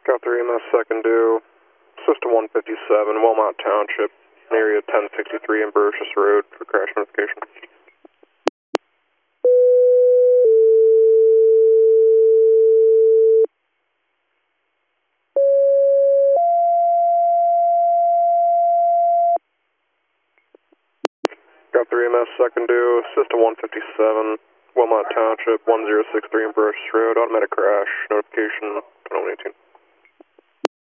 Got 3 EMS second due, System 157, Wilmot Township, area 1063 and Burgess Road for crash notification. Got 3 EMS second due, System 157, Wilmot Township, 1063 and Burgess Road, automatic crash notification 2118.